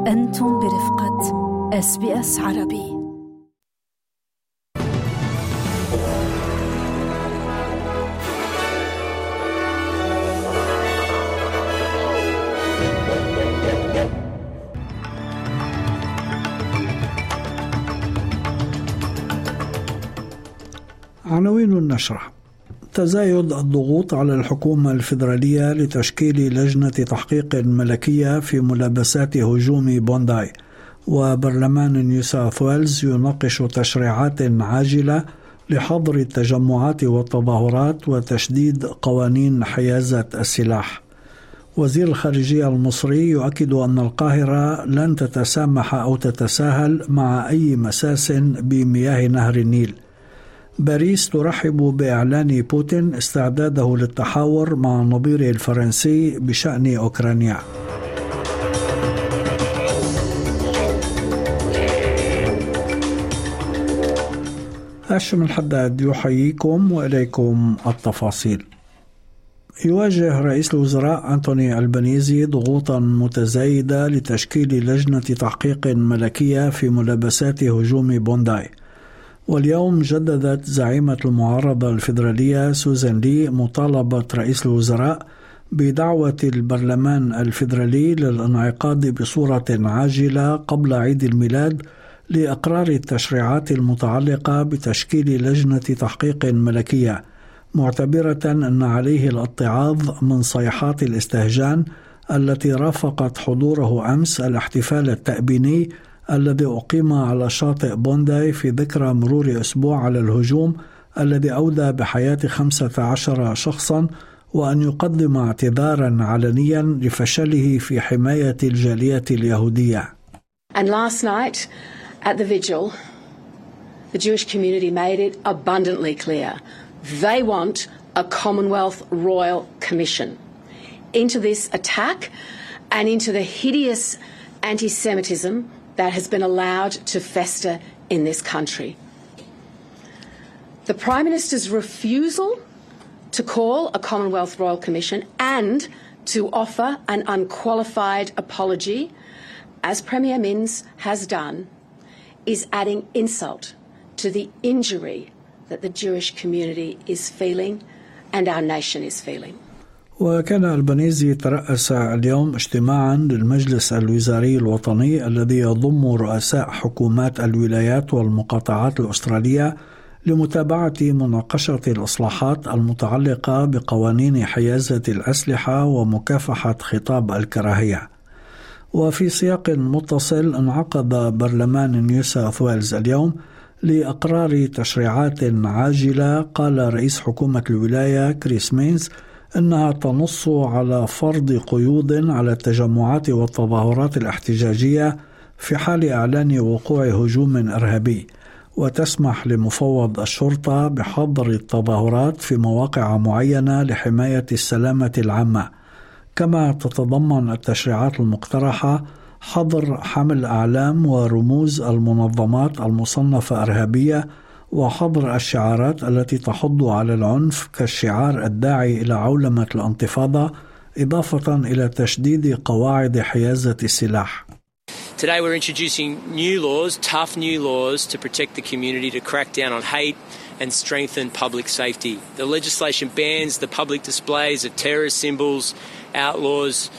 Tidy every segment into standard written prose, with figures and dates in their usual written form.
أنتم برفقة SBS عربي. عناوين النشرة: تزايد الضغوط على الحكومة الفيدرالية لتشكيل لجنة تحقيق ملكية في ملابسات هجوم بونداي، وبرلمان نيو ساوث ويلز يناقش تشريعات عاجلة لحظر التجمعات والتظاهرات وتشديد قوانين حيازة السلاح. وزير الخارجية المصري يؤكد أن القاهرة لن تتسامح أو تتساهل مع أي مساس بمياه نهر النيل. باريس ترحب بإعلان بوتين استعداده للتحاور مع نظيره الفرنسي بشأن أوكرانيا. هاشم الحداد يحييكم وإليكم التفاصيل. يواجه رئيس الوزراء أنتوني ألبانيزي ضغوطا متزايدة لتشكيل لجنة تحقيق ملكية في ملابسات هجوم بونداي. واليوم جددت زعيمة المعارضة الفيدرالية سوزان لي مطالبة رئيس الوزراء بدعوة البرلمان الفيدرالي للانعقاد بصورة عاجلة قبل عيد الميلاد لإقرار التشريعات المتعلقة بتشكيل لجنة تحقيق ملكية، معتبرة أن عليه الاتعاظ من صيحات الاستهجان التي رافقت حضوره أمس الاحتفال التأبيني الذي أقيم على شاطئ بونداي في ذكرى مرور أسبوع على الهجوم الذي أودى بحياة 15 شخصا، وأن يقدم اعتذارا علنيا لفشله في حماية الجالية اليهودية. And last night at the vigil, the Jewish community made it abundantly clear they want a Commonwealth Royal Commission into this attack and into the hideous anti-Semitism that has been allowed to fester in this country. The Prime Minister's refusal to call a Commonwealth Royal Commission and to offer an unqualified apology, as Premier Minns has done, is adding insult to the injury that the Jewish community is feeling and our nation is feeling. وكان ألبانيزي ترأس اليوم اجتماعا للمجلس الوزاري الوطني الذي يضم رؤساء حكومات الولايات والمقاطعات الأسترالية لمتابعة مناقشة الإصلاحات المتعلقة بقوانين حيازة الأسلحة ومكافحة خطاب الكراهية. وفي سياق متصل انعقد برلمان نيو ساوث ويلز اليوم لإقرار تشريعات عاجلة. قال رئيس حكومة الولاية كريس مينز أنها تنص على فرض قيود على التجمعات والتظاهرات الاحتجاجية في حال إعلان وقوع هجوم إرهابي، وتسمح لمفوض الشرطة بحظر التظاهرات في مواقع معينة لحماية السلامة العامة. كما تتضمن التشريعات المقترحة حظر حمل أعلام ورموز المنظمات المصنفة إرهابية، وحظر الشعارات التي تحض على العنف كالشعار الداعي إلى عولمة الانتفاضة، إضافة إلى تشديد قواعد حيازة السلاح. Today we're introducing new laws, tough new laws to protect the community, to crack down on hate and strengthen public safety. The legislation bans the public displays of terrorist symbols, outlaws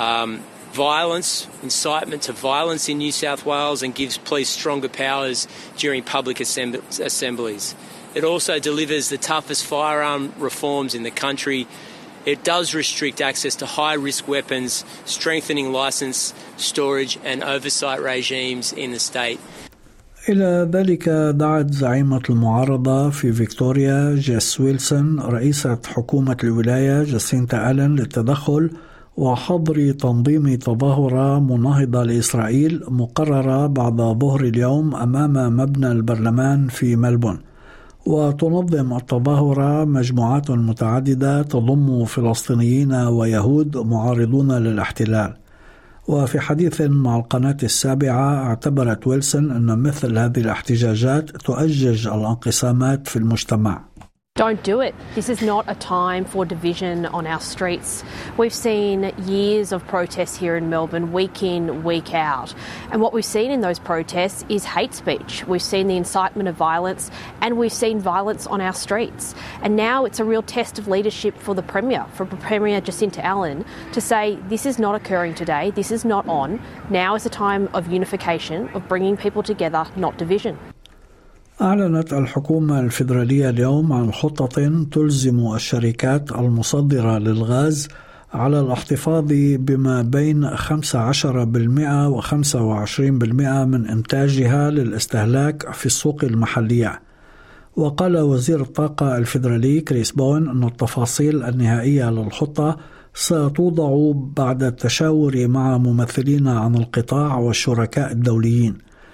violence, incitement to violence in New South Wales, and gives police stronger powers during public assemblies. It also delivers the toughest firearm reforms in the country. It does restrict access to high-risk weapons, strengthening licence, storage and oversight regimes in the state. إلى ذلك دعت زعيمة المعارضة في فيكتوريا جيس ويلسون رئيسة حكومة الولاية جاسينتا آلن للتدخل وحظر تنظيم تظاهرة مناهضة لإسرائيل مقررة بعد ظهر اليوم أمام مبنى البرلمان في ملبون. وتنظم التظاهرة مجموعات متعددة تضم فلسطينيين ويهود معارضون للاحتلال. وفي حديث مع القناة السابعة اعتبرت ويلسون أن مثل هذه الاحتجاجات تؤجج الانقسامات في المجتمع. Don't do it. This is not a time for division on our streets. We've seen years of protests here in Melbourne, week in, week out. And what we've seen in those protests is hate speech. We've seen the incitement of violence, and we've seen violence on our streets. And now it's a real test of leadership for the Premier, for Premier Jacinta Allan, to say this is not occurring today, this is not on. Now is a time of unification, of bringing people together, not division. أعلنت الحكومة الفيدرالية اليوم عن خطة تلزم الشركات المصدرة للغاز على الاحتفاظ بما بين 15% و 25% من إنتاجها للاستهلاك في السوق المحلية. وقال وزير الطاقة الفيدرالي كريس بوين أن التفاصيل النهائية للخطة ستوضع بعد التشاور مع ممثلين عن القطاع والشركاء الدوليين.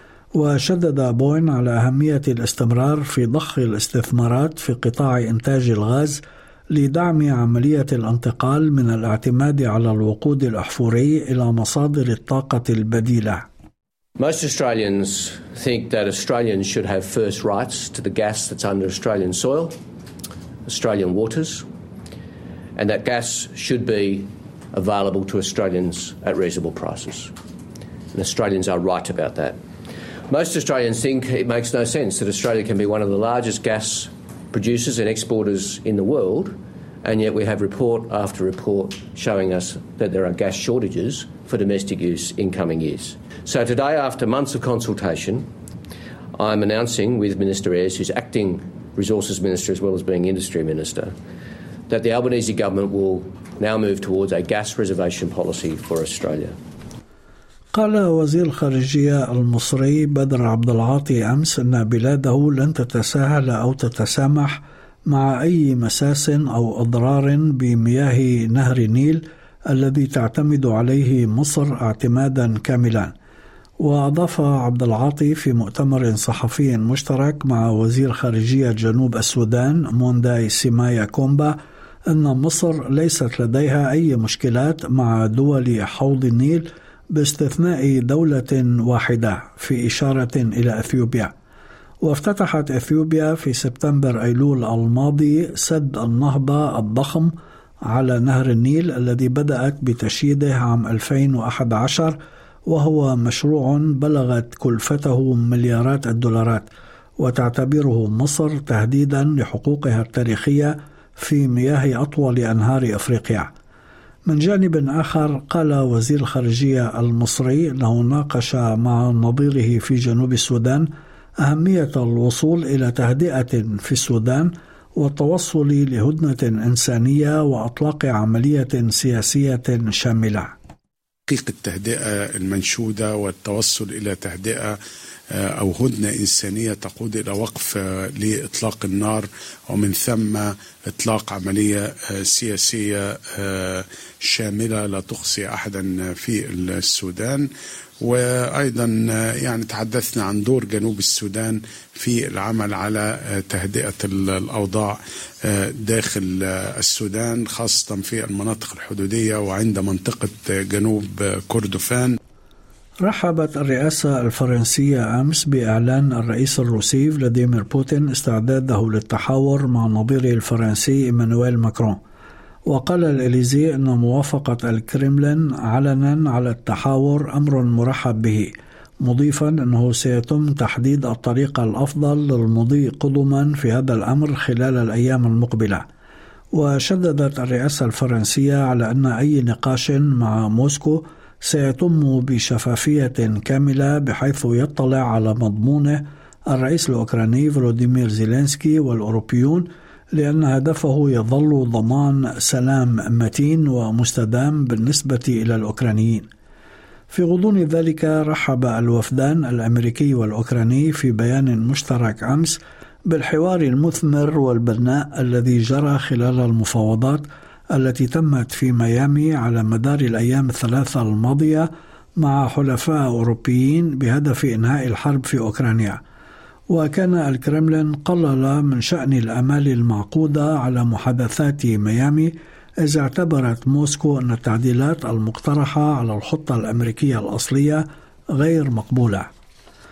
وشدد بوين على أهمية الاستمرار في ضخ الاستثمارات في قطاع إنتاج الغاز لدعم عملية الانتقال من الاعتماد على الوقود الأحفوري إلى مصادر الطاقة البديلة. Most Australians think that Australians should have first rights to the gas that's under Australian soil, Australian waters, and that gas should be available to Australians at reasonable prices. And Australians are right about that. Most Australians think it makes no sense that Australia can be one of the largest gas producers and exporters in the world, and yet we have report after report showing us that there are gas shortages for domestic use in coming years. So today, after months of consultation, I'm announcing with Minister Ayres, who's acting Resources Minister as well as being Industry Minister, that the Albanese government will now move towards a gas reservation policy for Australia. قال وزير الخارجية المصري بدر عبد العاطي أمس أن بلاده لن تتساهل أو تتسامح مع أي مساس أو أضرار بمياه نهر النيل الذي تعتمد عليه مصر اعتمادا كاملا. وأضاف عبد العاطي في مؤتمر صحفي مشترك مع وزير خارجية جنوب السودان مونداي سيمايا كومبا أن مصر ليست لديها أي مشكلات مع دول حوض النيل باستثناء دولة واحدة، في إشارة إلى أثيوبيا. وافتتحت أثيوبيا في سبتمبر أيلول الماضي سد النهضة الضخم على نهر النيل الذي بدأت بتشييده عام 2011، وهو مشروع بلغت كلفته مليارات الدولارات، وتعتبره مصر تهديدا لحقوقها التاريخية في مياه أطول أنهار أفريقيا. من جانب آخر قال وزير الخارجية المصري أنه ناقش مع نظيره في جنوب السودان أهمية الوصول إلى تهدئة في السودان والتوصل لهدنة إنسانية وإطلاق عملية سياسية شاملة. تحقيق التهدئة المنشودة والتوصل إلى تهدئة أو هدنة إنسانية تقود إلى وقف لإطلاق النار، ومن ثم إطلاق عملية سياسية شاملة لا تقصي أحدا في السودان. وأيضا يعني تحدثنا عن دور جنوب السودان في العمل على تهدئة الأوضاع داخل السودان، خاصة في المناطق الحدودية وعند منطقة جنوب كردفان. رحبت الرئاسة الفرنسية أمس بإعلان الرئيس الروسي فلاديمير بوتين استعداده للتحاور مع نظيره الفرنسي إيمانويل ماكرون. وقال الإليزي أن موافقة الكرملين علنا على التحاور أمر مرحب به، مضيفا أنه سيتم تحديد الطريقة الأفضل للمضي قدما في هذا الأمر خلال الأيام المقبلة. وشددت الرئاسة الفرنسية على أن أي نقاش مع موسكو سيتم بشفافية كاملة بحيث يطلع على مضمونه الرئيس الأوكراني فلوديمير زيلينسكي والأوروبيون، لأن هدفه يظل ضمان سلام متين ومستدام بالنسبة إلى الأوكرانيين. في غضون ذلك رحب الوفدان الأمريكي والأوكراني في بيان مشترك أمس بالحوار المثمر والبناء الذي جرى خلال المفاوضات التي تمت في ميامي على مدار الأيام الثلاثة الماضية مع حلفاء أوروبيين بهدف إنهاء الحرب في أوكرانيا. وكان الكرملين قلل من شأن الآمال المعقودة على محادثات ميامي، إذ اعتبرت موسكو أن التعديلات المقترحة على الخطة الأمريكية الأصلية غير مقبولة.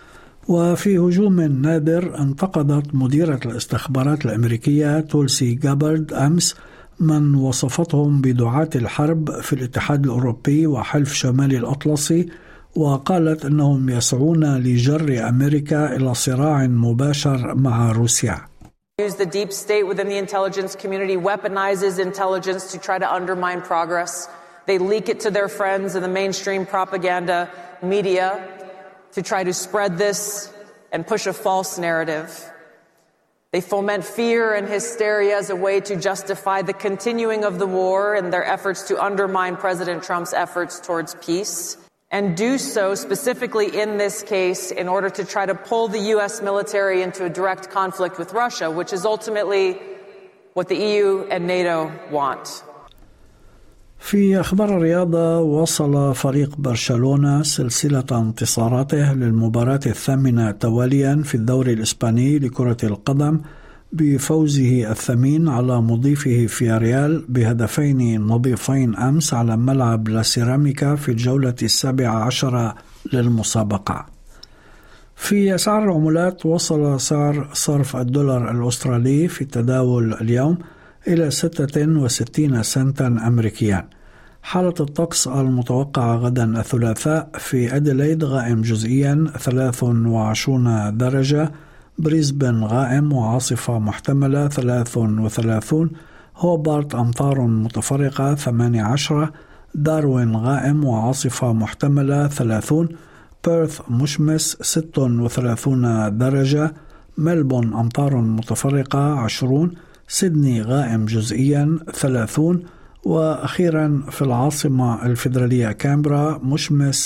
وفي هجوم نادر انتقدت مديرة الاستخبارات الأمريكية تولسي جابرد أمس من وصفتهم بدعاة الحرب في الاتحاد الأوروبي وحلف شمال الأطلسي، وقالت أنهم يسعون لجر أمريكا إلى صراع مباشر مع روسيا. The deep state within the intelligence community weaponizes intelligence to try to undermine progress. They leak it to their friends in the mainstream propaganda media to try to spread this and push a false narrative. They foment fear and hysteria as a way to justify the continuing of the war and their efforts to undermine President Trump's efforts towards peace, and do so specifically in this case in order to try to pull the U.S. military into a direct conflict with Russia, which is ultimately what the EU and NATO want. في أخبار الرياضة، وصل فريق برشلونة سلسلة انتصاراته للمباراة الثامنة تواليا في الدوري الإسباني لكرة القدم بفوزه الثمين على مضيفه فياريال بهدفين نظيفين أمس على ملعب لا سيراميكا في الجولة 17 للمسابقة. في أسعار العملات، وصل سعر صرف الدولار الأسترالي في التداول اليوم إلى 66 سنتا أمريكيا. حالة الطقس المتوقعة غدا الثلاثاء: في أديلايد غائم جزئيا 23 درجة، بريسبن غائم وعاصفة محتملة 33، هوبارت أمطار متفرقة 18، داروين غائم وعاصفة محتملة 30، بيرث مشمس 36 درجة، ملبون أمطار متفرقة 20، سيدني غائم جزئيا 30، وأخيرا في العاصمة الفيدرالية كامبرا مشمس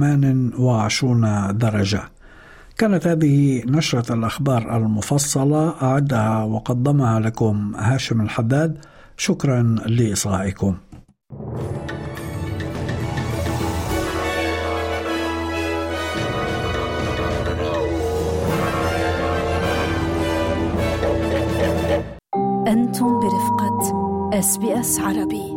28 درجة. كانت هذه نشرة الأخبار المفصلة، أعدها وقدمها لكم هاشم الحداد. شكرا لإصغائكم. أنتم برفقة SBS عربي.